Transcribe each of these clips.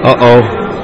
Uh-oh.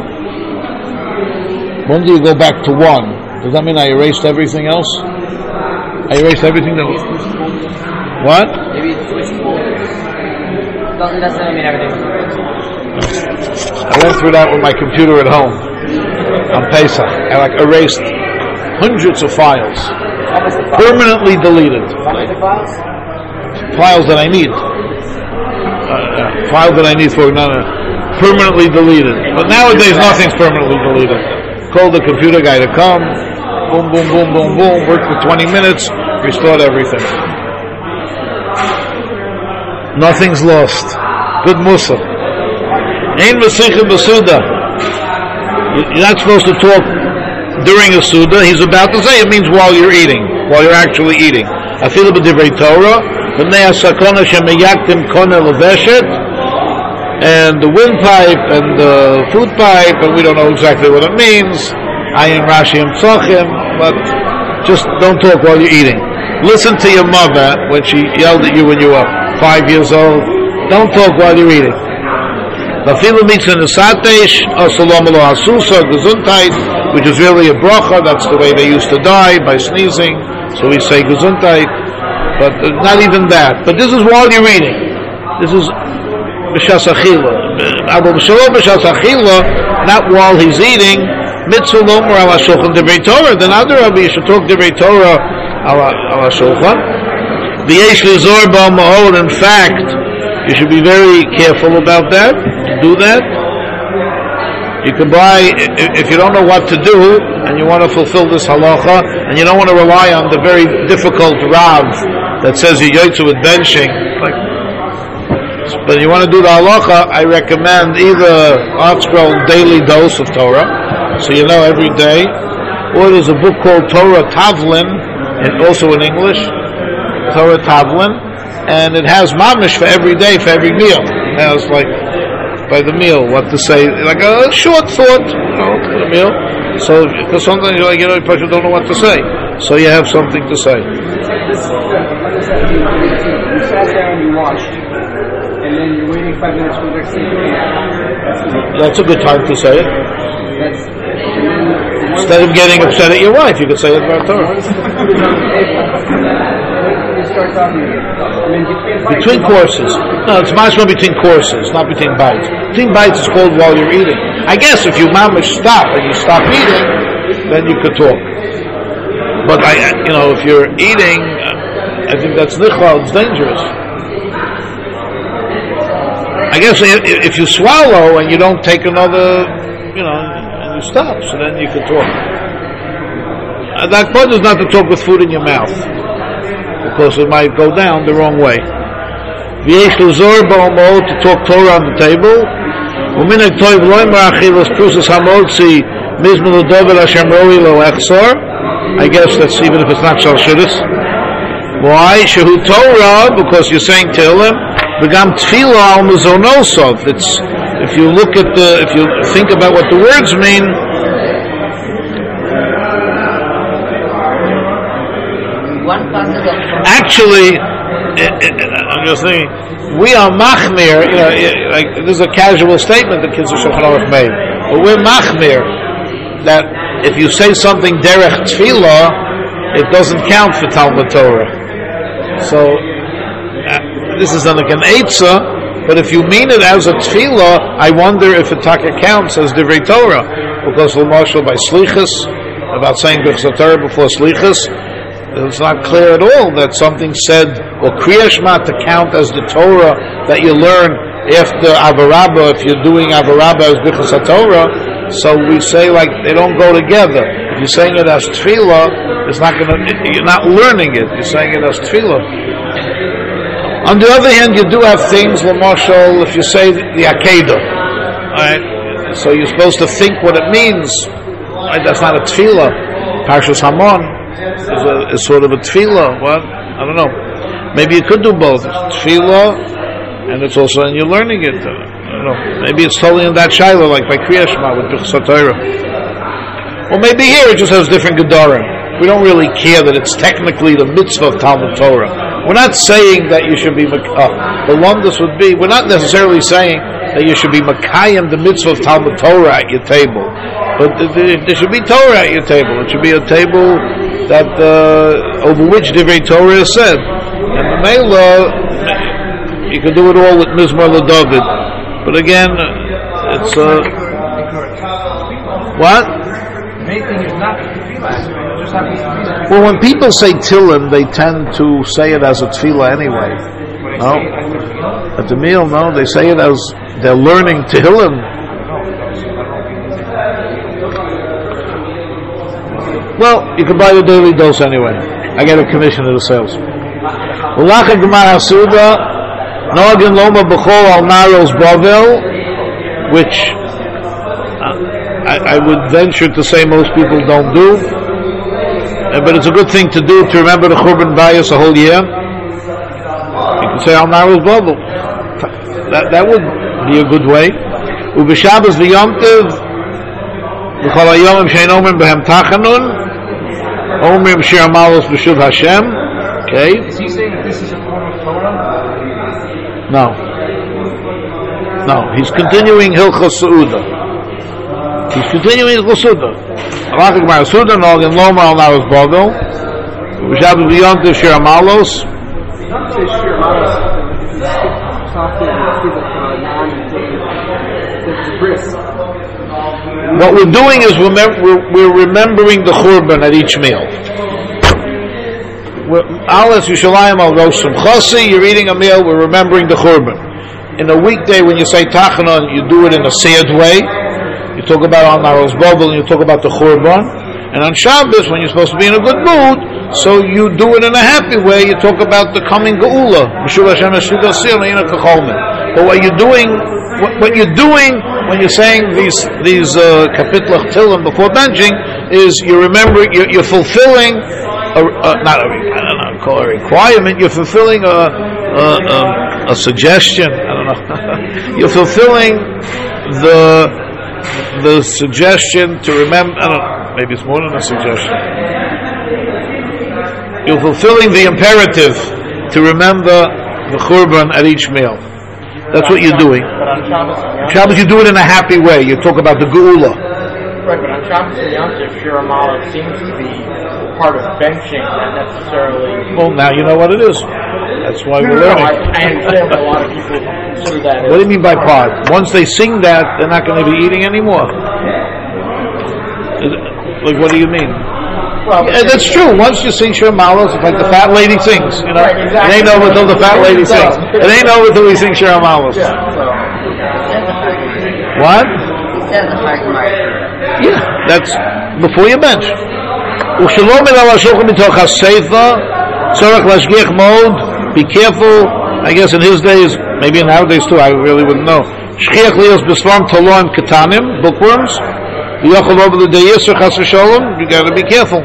When do you go back to 1? Does that mean I erased everything else? I erased everything that was... What? Maybe switch forward. Doesn't necessarily mean everything was erased. I went through that with my computer at home on Pesach. I erased hundreds of files. Permanently deleted. Files that I need. Files that I need for permanently deleted. But nowadays nothing's permanently deleted. Call the computer guy to come. Boom, boom, boom, boom, boom. Work for 20 minutes. Restored everything. Nothing's lost. Good Musa. Ein Mesichim B'Suda. You're not supposed to talk during a Suda. He's about to say it means while you're eating, while you're actually eating. Afilu b'divrei Torah, v'nei hasakona shemeyaktim kona leveshet, and the windpipe and the food pipe, and we don't know exactly what it means. Ayin Rashi and Tzachim, but just don't talk while you're eating. Listen to your mother when she yelled at you when you were 5 years old. Don't talk while you're eating. Afilu mitzvah nesatesh, asalam lo asusa, gesundheit, which is really a bracha. That's the way they used to die, by sneezing. So we say gesundheit, but not even that. But this is while you're eating. This is b'shas achila. Abu b'shalom b'shas achila, not while he's eating. Mitzvah lomer ala shulchan divrei Torah. Then other Rabbi, you should talk divrei Torah ala shulchan. V'yesh lizor ba'al ma'od. In fact, you should be very careful about that. Do that. You can buy, if you don't know what to do and you want to fulfill this halacha and you don't want to rely on the very difficult Rav that says you yotze with benching, but you want to do the halacha, I recommend either ArtScroll Daily Dose of Torah, so you know every day, or there's a book called Torah Tavlin, and also in English, Torah Tavlin, and it has mamish for every day, for every meal. It has by the meal, what to say, like a short thought, for the meal. So, because sometimes you probably don't know what to say, so you have something to say. You sat there and you watched, and then you're waiting 5 minutes for the next thing to eat. That's a good time to say it. Instead of getting upset at your wife, you could say it about Torah. Between courses. No, it's much more between courses, not between bites. Between bites is called while you're eating. I guess if you mamish stop and you stop eating, then you could talk. But if you're eating, I think that's nichlal, it's dangerous. I guess if you swallow and you don't take another, and you stop, so then you can talk. That point is not to talk with food in your mouth, because it might go down the wrong way. V'yesh l'zor ba'omot, to talk Torah on the table. U'minag toiv lo imar achilas prusas hamotzi mizmul udover Hashem roi lo echsor. I guess that's even if it's not shalshudis. Why? Shehu Torah, because you're saying Tehillim. V'gam tefillah al mazonosov. It's, if you think about what the words mean, actually, I'm just saying, we are machmir, like this is a casual statement that Kitzur Shulchan Aruch made, but we're machmir that if you say something derech tefillah, it doesn't count for Talmud Torah. So this is like an eitzah, but if you mean it as a tefillah, I wonder if it taka counts as divrei Torah, because l'mashal by slichus, about saying b'chsat Torah before slichus, it's not clear at all that something said, or Kriya Shema to count as the Torah that you learn after Avarabba, if you're doing Avarabba as Bichas HaTorah, so we say like they don't go together. If you're saying it as Tefillah, you're not learning it, you're saying it as Tefillah. On the other hand, you do have things, L'mashal, if you say the Akedah, right? So you're supposed to think what it means. Right? That's not a Tefillah. Parshas Hamon is sort of a tefillah. What? I don't know. Maybe you could do both. Tefillah, and it's also, and you're learning it. I don't know. Maybe it's totally in that shiloh, like by Kriya Shema with B'chsat Torah. Or maybe here it just has different gedarim. We don't really care that it's technically the mitzvah of Talmud Torah. We're not saying that you should be, the longest would be, we're not necessarily saying that you should be Makayim the mitzvah of Talmud Torah at your table. But there should be Torah at your table. It should be a table that over which Divrei Torah is said. And the Mela, you can do it all with Mizmor LeDavid. But again, it's what? The main thing is not the tefillah. It just happens to be that. Well, when people say Tillim, they tend to say it as a tefillah anyway. No, at the meal, no, they say it as they're learning Tehillim. Well, you can buy the daily dose anyway. I get a commission of the sales. Ulacha Gemara Hasuda Nogin Loma B'chol Al Naros Bavel, which I would venture to say most people don't do, but it's a good thing to do to remember the Churban Bayis a whole year. You can say Al Naros Bavel. That would be a good way. Ubishabas v'Yom Tov B'chol Hayomim Shein Omer B'hem Tachanun Omrim Shir Malos B'Shuv Hashem. Okay. Is he saying that this is a form of Torah? No, he's continuing Hilchos Seudah. He's continuing Hilchos Seudah. Alach Gemara Seudah Nogin Loma Al Naros Bavel Ubishabas v'Yom Tov Shir Malos. It doesn't say Shir Malos. What we're doing is we're remembering the Churban at each meal. Alas Yushalayim al Rosh Simchasi, you're eating a meal, we're remembering the Churban. In a weekday, when you say Tachanon, you do it in a sad way. You talk about Al Naros Bavel, and you talk about the Churban. And on Shabbos, when you're supposed to be in a good mood, so you do it in a happy way. You talk about the coming Geula. But what you're doing when you're saying these kapitlach Tillim before benching is you're fulfilling call a requirement. You're fulfilling a suggestion. I don't know. You're fulfilling the suggestion to remember. I don't know. Maybe it's more than a suggestion. You're fulfilling the imperative to remember the Churban at each meal. That's what you're doing. But on Shabbos, you do it in a happy way. You talk about the Geula. Right, but on Shabbos and Yom Tov, Shir Malos seems to be part of benching, not necessarily. Well, now you know what it is. That's why we're learning. I understand that a lot of people consider that. What do you mean by part? Once they sing that, they're not going to be eating anymore. Like, what do you mean? Well, yeah, that's true. Once you sing Shir Malos, it's like the fat lady sings. You know, right, exactly. It ain't over until the fat lady sings. It ain't over until we sing Shir Malos. Yeah, What? Says the Chagmar. Yeah, that's before you bench. U'shalom el hashulchan mitoch haseifa tzorach lashgiach mod. Be careful. I guess in his days, maybe nowadays too. I really wouldn't know. Shchiach lios b'slam taloim ketanim, bookworms. V'yochel over the deyisr chas v'sholom. You got to be careful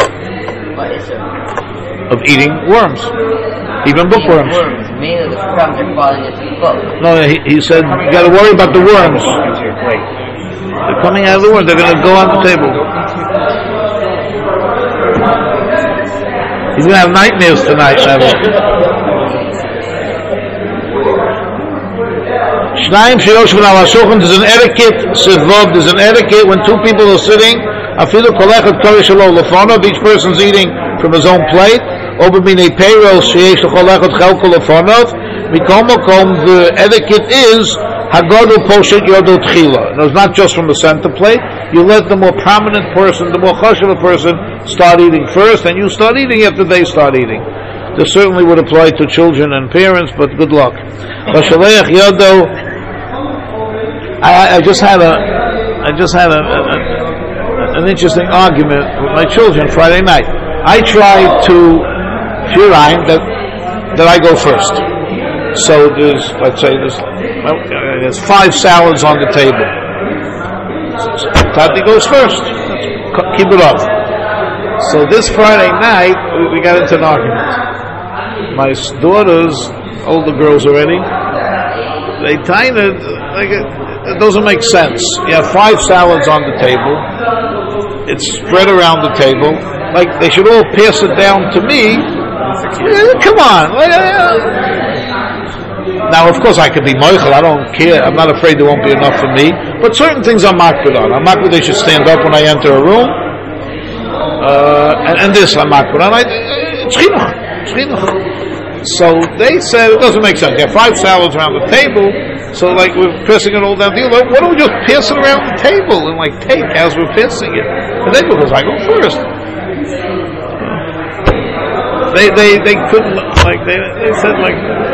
of eating worms, even bookworms. Mainly the crumbs are falling into the book. No, he said you got to worry about the worms. They're coming out of the worms. They're going to go on the table. He's going to have nightmares tonight, Shabbos. There's an etiquette, there's an etiquette when two people are sitting. Each person's eating from his own plate. The etiquette is no, it's not just from the center plate. You let the more prominent person, the more chashuv person, start eating first, and you start eating after they start eating. This certainly would apply to children and parents, but good luck. I just had an interesting argument with my children Friday night. I tried to firaim that I go first. So there's 5 salads on the table. Tati goes first. Keep it up. So this Friday night we got into an argument. My daughters, older girls already, they tied it like it doesn't make sense. You have 5 salads on the table. It's spread around the table. Like they should all pass it down to me. Come on. Now, of course, I could be moichel. I don't care. I'm not afraid there won't be enough for me. But certain things I'm makbid on. I'm makbid they should stand up when I enter a room. And this I'm makbid on. It's chinuch. So they said it doesn't make sense. There are 5 salads around the table. So like we're passing it all down the aisle. Why don't we just pass it around the table and like take as we're passing it? And then because I go first. They couldn't like they said like.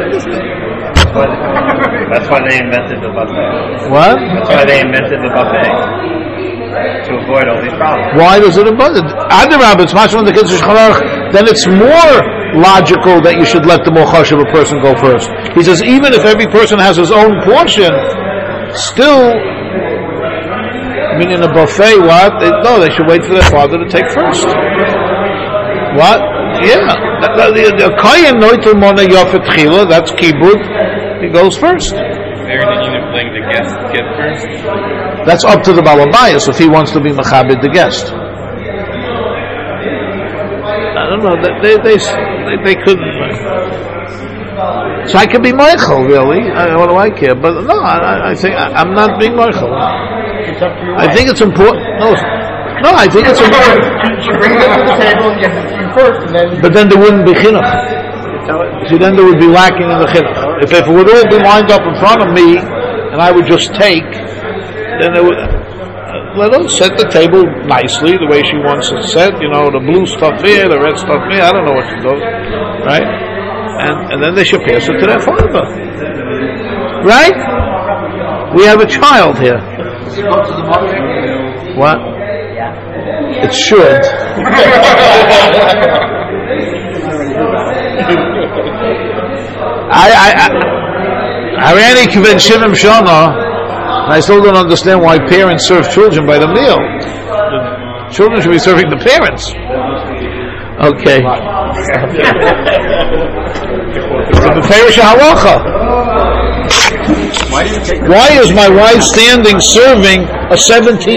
That's why they invented the buffet. What? That's why they invented the buffet. To avoid all these problems. Why does it abundant? It's much when the kids then it's more logical that you should let the more chashuv a person go first. He says even if every person has his own portion, still, I mean in a buffet, what? They should wait for their father to take first. What? Yeah. The kohen noitel mona yofet chila, that's kibud, he goes first. They're letting the guest get first. That's up to the balabayas if he wants to be mechabed the guest. I don't know. They couldn't. So I could be Michael, really. What do I care? But no, I think I'm not being Michael. I think it's important. No, I think it's important. You bring them to the table and get them first, and then. But then there wouldn't be chinuch. See, then there would be lacking in the chinuch. If it would all be lined up in front of me, and I would just take, then it would. Let us set the table nicely, the way she wants it set. You know, the blue stuff here, the red stuff here. I don't know what she does, right? And then they should pass it to their father, right? We have a child here. What? It should. I ran a Kivin Shivim Shana. I still don't understand why parents serve children by the meal. The children should be serving the parents. Okay. Why is my wife standing serving a 17